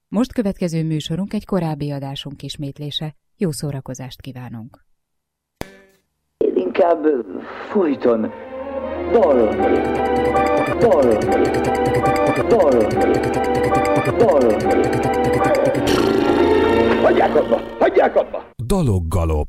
Most következő műsorunk egy korábbi adásunk ismétlése. Jó szórakozást kívánunk! Én inkább folyton dalolnék. Hagyják abba! Daloggalop.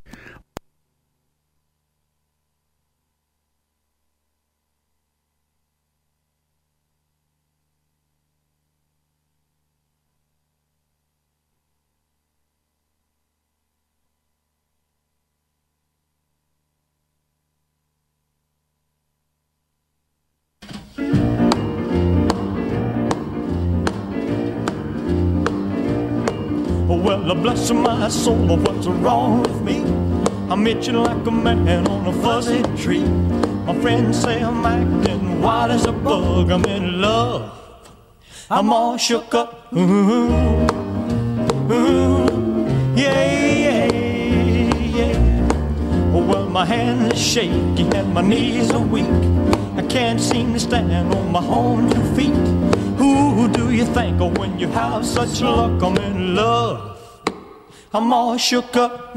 Well, bless my soul, what's wrong with me? I'm itching like a man on a fuzzy tree. My friends say I'm acting wild as a bug. I'm in love. I'm all shook up. Yeah. Well, my hands is shaky and my knees are weak. I can't seem to stand on my own 2 feet. Who do you think of when you have such luck? I'm in love. I'm all shook up.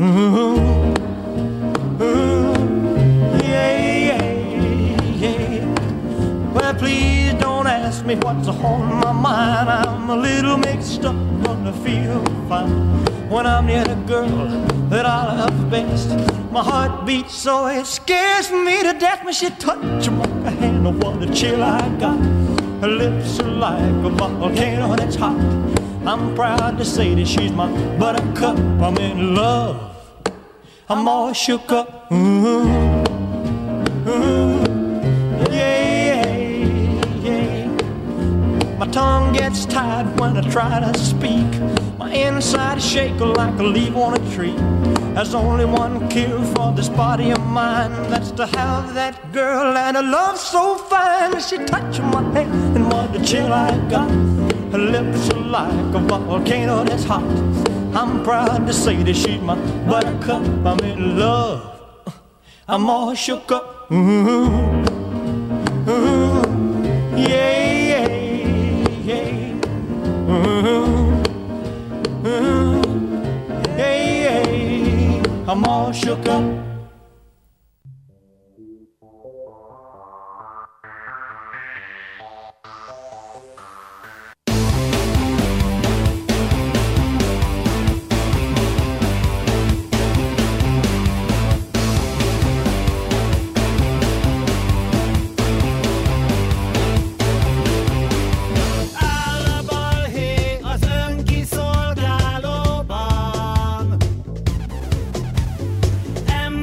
Yeah. Well, please don't ask me what's on my mind. I'm a little mixed up, but I feel fine when I'm near the girl that I love best. My heart beats so it scares me to death when she touches my hand. Oh, what a chill I got. Her lips are like a volcano that's hot. I'm proud to say that she's my buttercup. I'm in love. I'm all shook up. Yeah. My tongue gets tied when I try to speak. My inside is shaking like a leaf on a tree. There's only one cure for this body of mine. That's to have that girl and a love so fine. She touched my hand and what a chill I got. Her lips are like a volcano that's hot. I'm proud to say that she's my buttercup. I'm in love. I'm all shook up. Yeah. I'm all shook up. Ember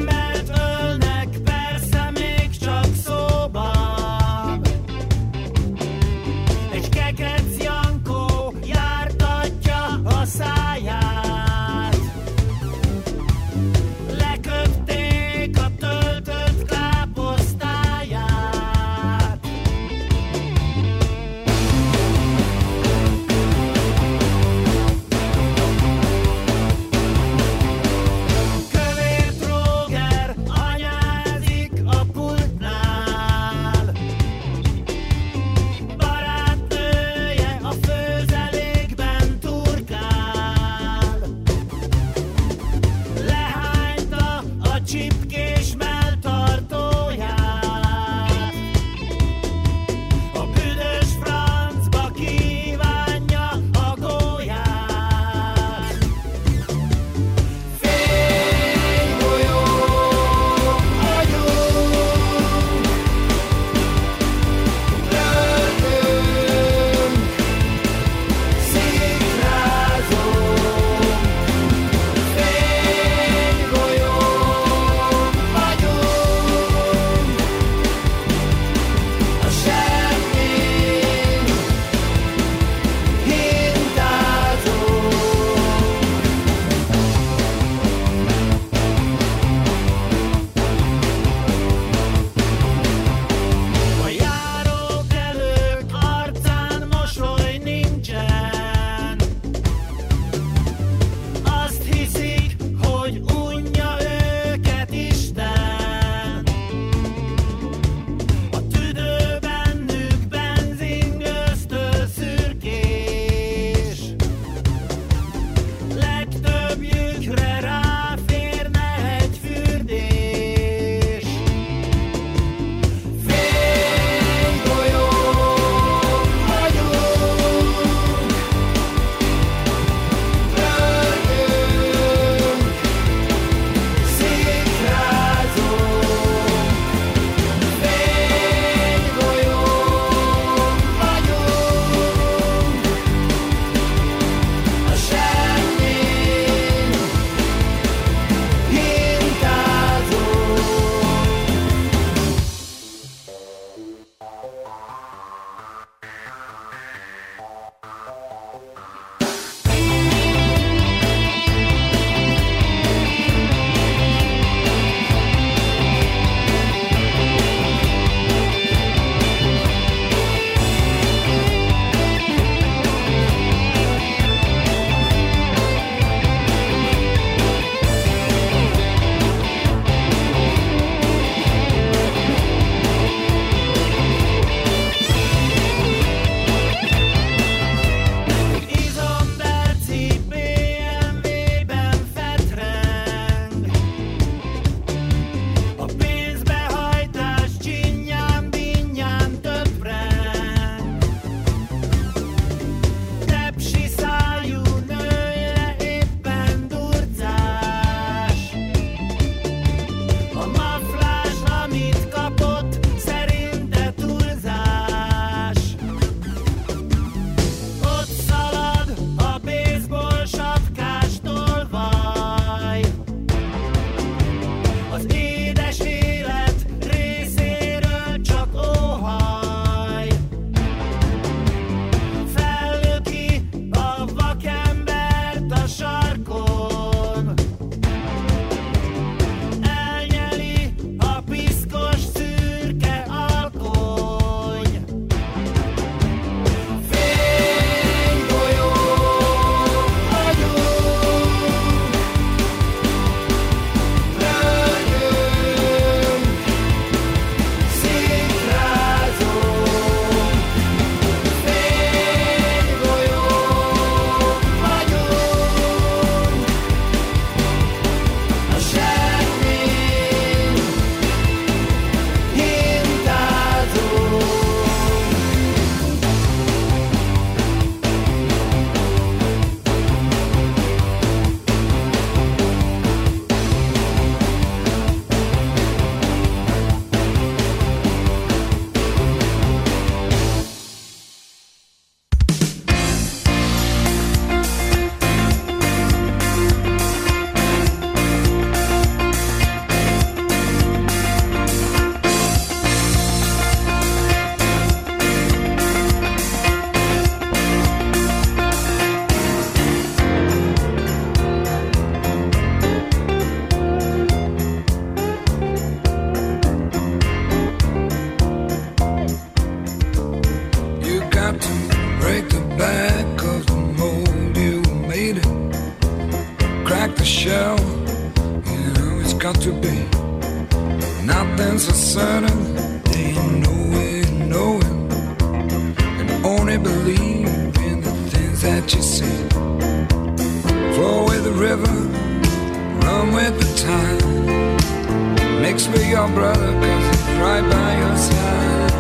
got to break the back of the mold you made it. Crack the shell, you know it's got to be. Nothing's so certain, they know it. And only believe in the things that you see. Flow with the river, run with the tide. Mix with your brother, cause he's right by your side.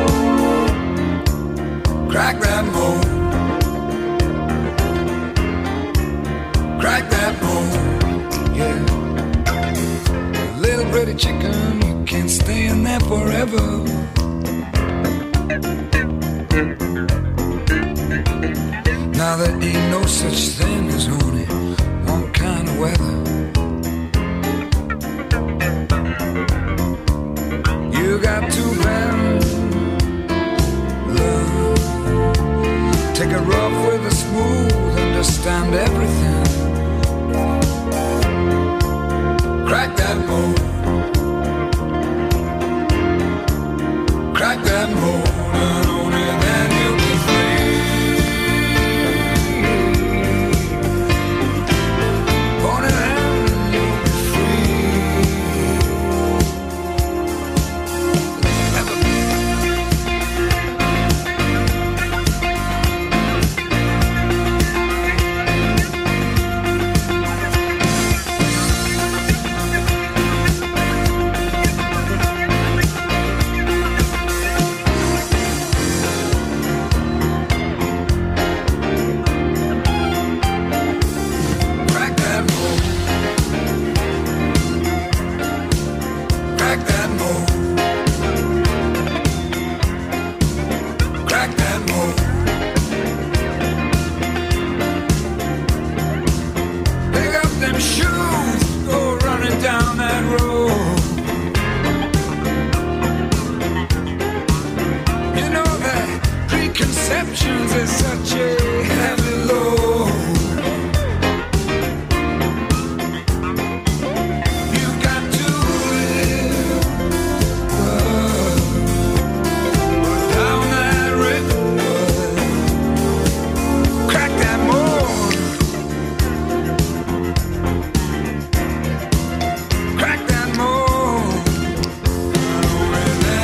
Crack that mold. Crack that mold, yeah. Little pretty chicken, you can't stay in there forever. Now there ain't no such thing as only one kind of weather. You got to bend, love. Take it rough with a smooth, understand everything. Crack that mold. Crack that mold, and only then you'll be free. Only then you'll be free.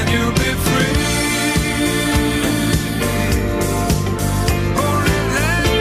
Only then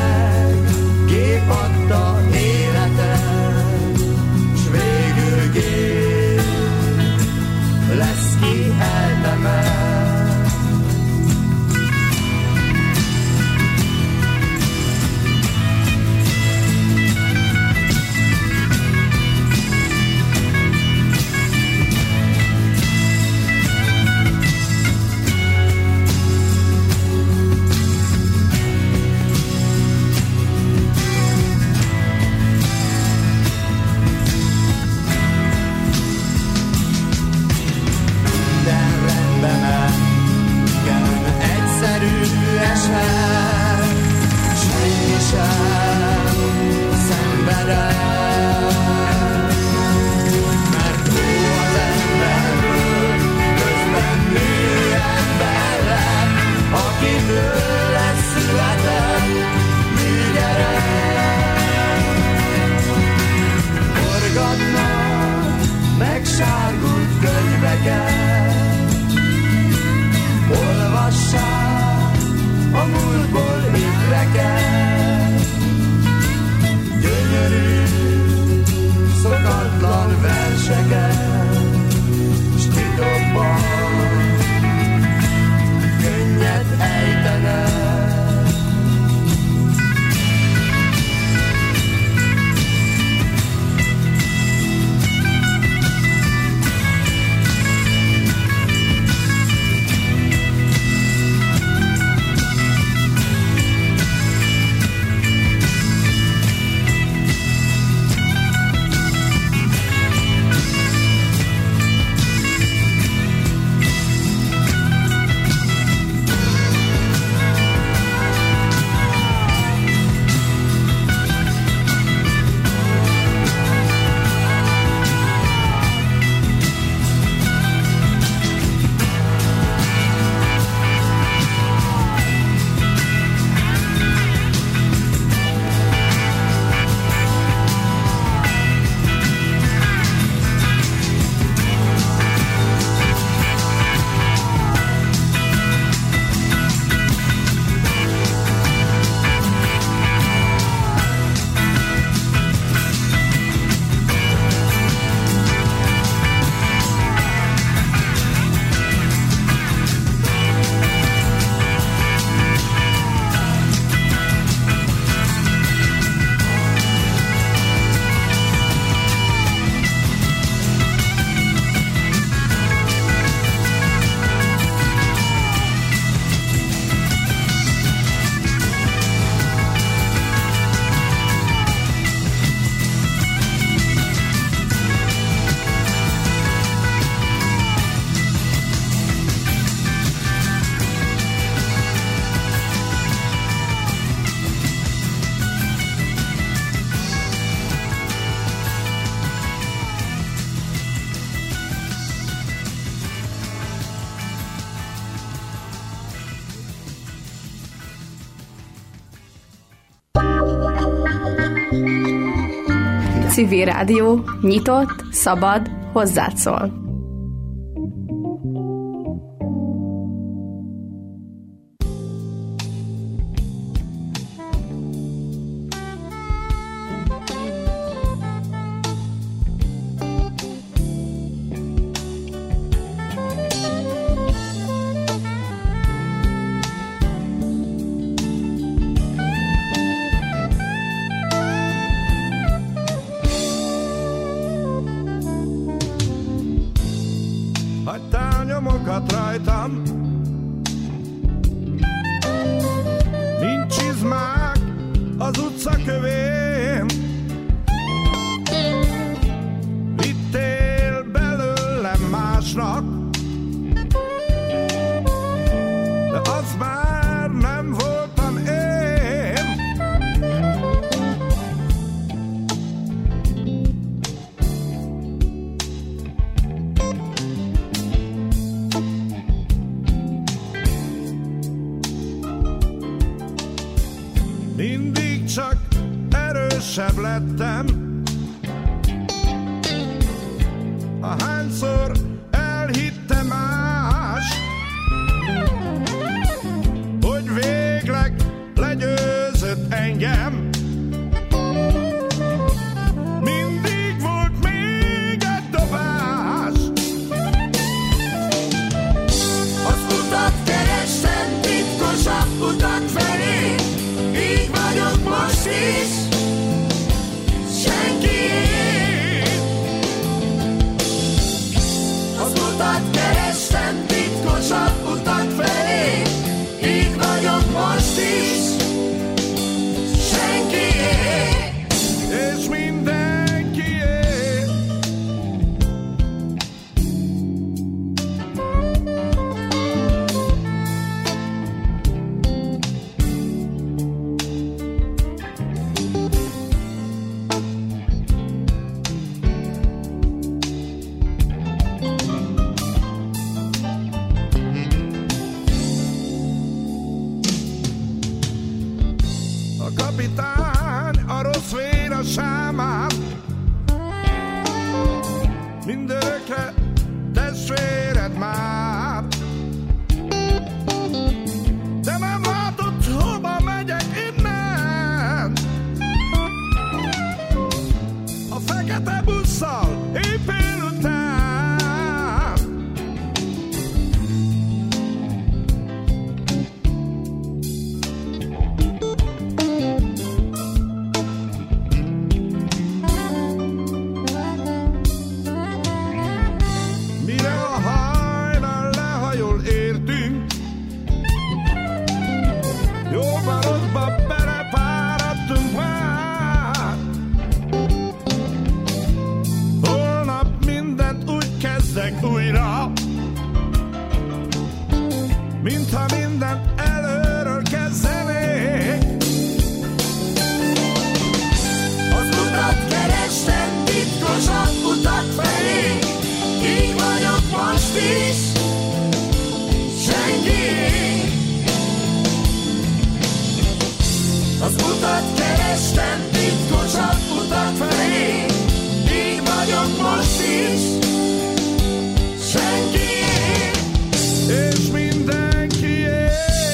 meg, gép adta életet, s végül gép lesz, ki eltemel. Olvassák a múltból ébreket, gyönyörű, szokatlan verseket, s titokban könnyed ejtenek. Civil Rádió, nyitott, szabad, hozzád szól. Rajtam nincs izmák az utca kövén, vittél belőlem másnak, de az már nem voltam én. Mindig csak erősebb lettem, ahányszor elhitte más, hogy végleg legyőzött engem. régen. Mindig volt még egy dobás. Az utat kerestem, titkosabb utat felé. Így vagyok most is, senkié. Az utat kerestem, titkosabb utat felé. Így vagyok most is, senkié. És mindenkié. A kapitány a rossz vér a sámán, mindörökre testvéred már. De nem látod, hova megyek innen. A fekete busszal épül után. Mire a hajnal lehajol értünk, jó barokba belepáradtunk már. Holnap mindent úgy kezdek újra, mintha mindent előről kezdenék. Az utat kerestem, titkosabb utat felé. Így vagyok most is, senkié. Az utat kerestem, titkosabb utat felé. Így vagyok most is, senkié. És mindenkié.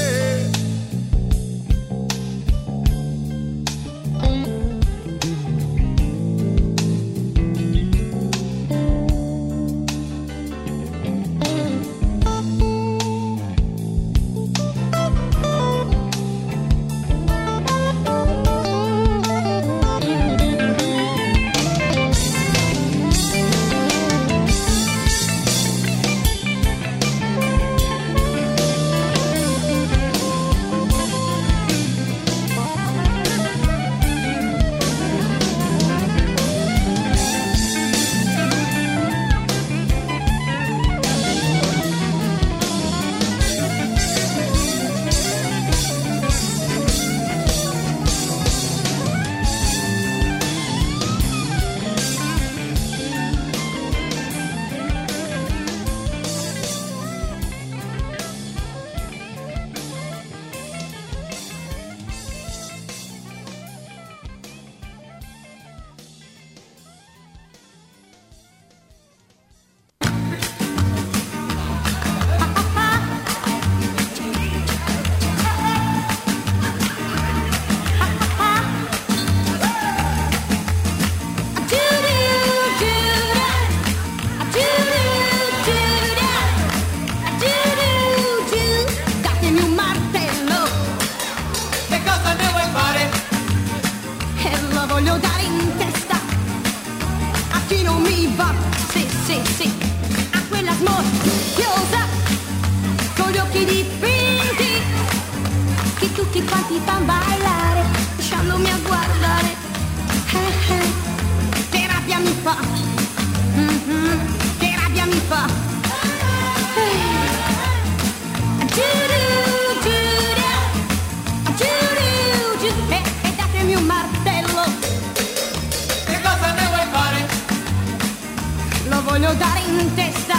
Voglio dare in testa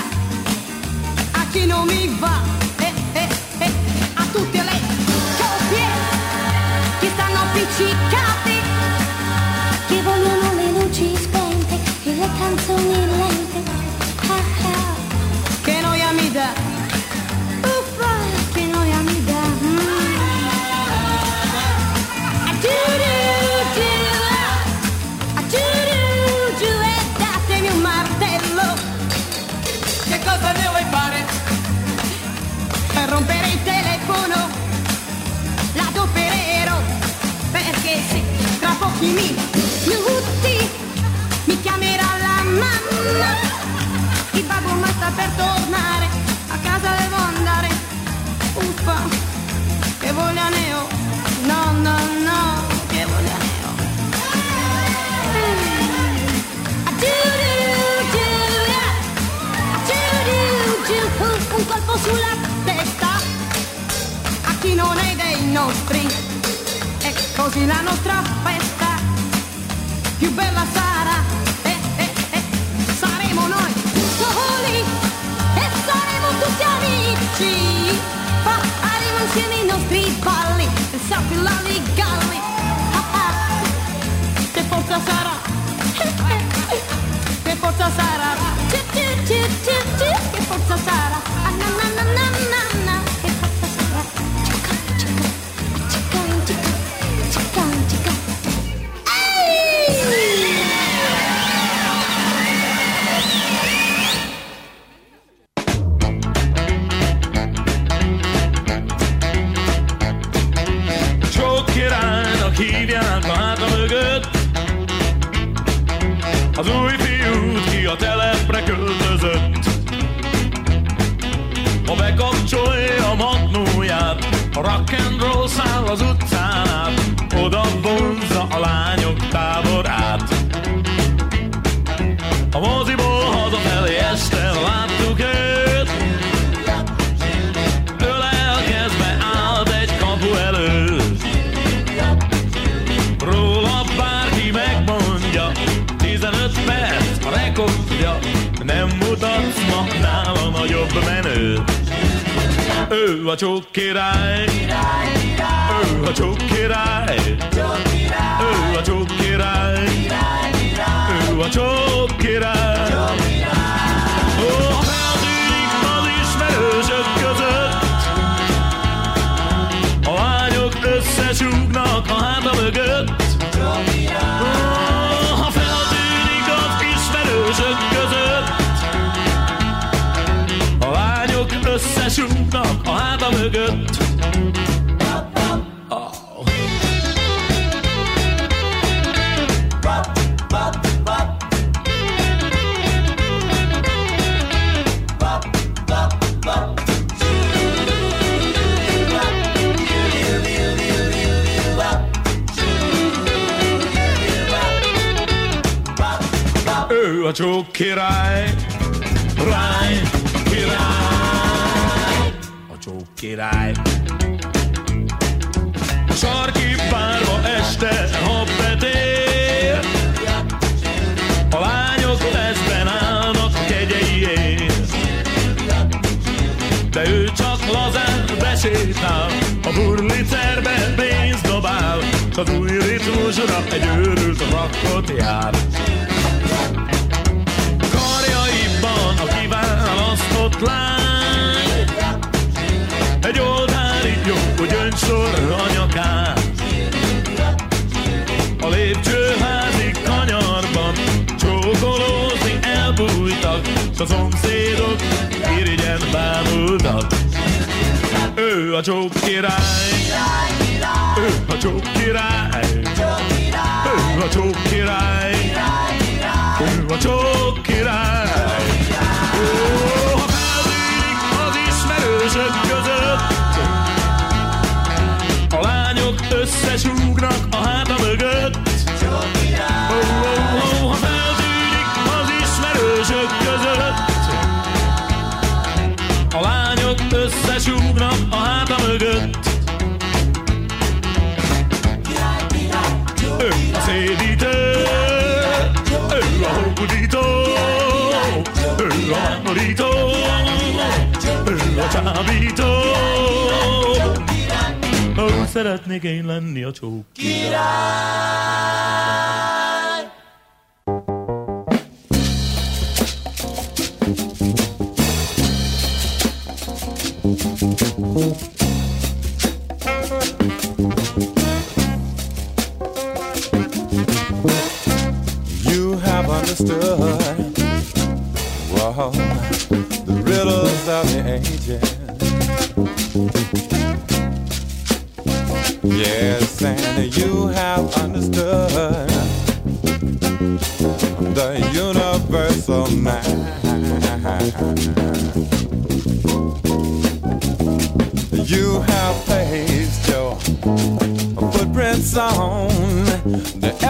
a chi non mi va, a tutte le coppie che stanno appiccicate, che vogliono le luci spente e le canzoni lente. Che noia mi dà, uffa, che noia mi dà. occhi minuti mi chiamerà la mamma. Il babbo ma sta per tornare, a casa devo andare. Uffa, che voglia ne ho, no, no, no, che voglia ne ho. Un colpo sulla testa a chi non è dei nostri, e così la nostra festa più bella sarà, saremo noi soli e saremo tutti amici, faremo insieme i nostri balli e sappi lalli galli, che forza sarà, che forza sarà, che forza sarà, na na na na na na, che forza sarà, chica chica chica chica chica. Csókkirálnak hívják a háta mögött az új fiút, ki a telepre költözött. Ha bekapcsolja a magnóját, a rock and roll száll az utcán át, oda vonzza a lányok táborát. A moziból hazafelé este láttuk őt, ölelkezve állt egy kapu előtt. Róla bárki megmondja, 15 perc a rekordja, nem mutatsz ma nála nagyobb menőt. Ő a csók király, ő a csók király, ő a csók király, ő a csók király. Ó, ha feltűnik az ismerősök között, a lányok összesúgnak a háta mögött. Ó, ha feltűnik az ismerősök között, a lányok összesúgnak a háta mögött. Oh. Ő a csók király, király, király, a csók király. A sarki bárba este, ha betér, a lányok testben állnak a kegyeiért. De ő csak lazán besétál, a burlicerbe pénzt dobál, s az új ritmusra egy őrült rakkot jár. Karjaiban a kiválasztott lány, egy oltári jó gyöngysor a nyakán. A lépcsőházi kanyarban csókolózni elbújtak, s a szomszédok irigyen bámultak. Ő a csók király, ő a csók király, ő a csók király, ő a csók király. Ó, ha feltűnik az ismerősök között, a lányok összesúgnak a háta mögött. Ó, ó, ó, ha feltűnik az ismerősök között, a lányok összesúgnak a háta mögött. Ő a szédítő, ő a hódító, ő a mámorító, ő a csábító. Ó, szeretnék én lenni a csók király. You have understood, whoa, the riddles of the ages. Yes, and you have understood the universal mind. You have placed your footprints on the